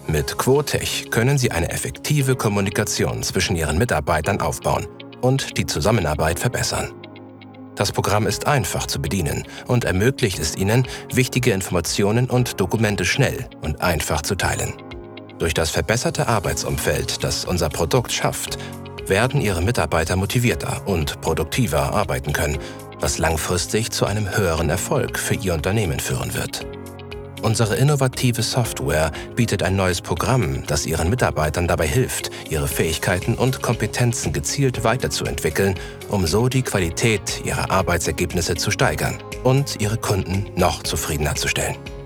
Mit Quotech können Sie eine effektive Kommunikation zwischen Ihren Mitarbeitern aufbauen und die Zusammenarbeit verbessern. Das Programm ist einfach zu bedienen und ermöglicht es Ihnen, wichtige Informationen und Dokumente schnell und einfach zu teilen. Durch das verbesserte Arbeitsumfeld, das unser Produkt schafft, werden Ihre Mitarbeiter motivierter und produktiver arbeiten können, was langfristig zu einem höheren Erfolg für Ihr Unternehmen führen wird. Unsere innovative Software bietet ein neues Programm, das Ihren Mitarbeitern dabei hilft, ihre Fähigkeiten und Kompetenzen gezielt weiterzuentwickeln, um so die Qualität ihrer Arbeitsergebnisse zu steigern und ihre Kunden noch zufriedener zu stellen.